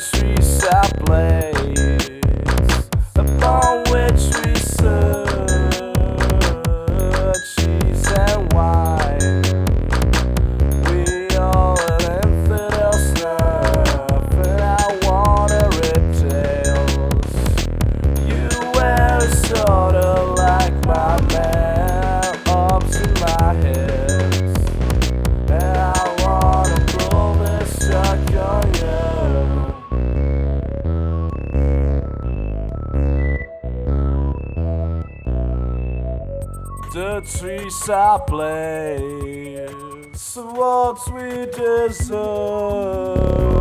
trees are place upon which we search cheese and wine. We all an infidel snuff in our watery tales. You wear a sort of like my man, arms in my hips, and I wanna pull this chuck on you. The trees are place of what we deserve.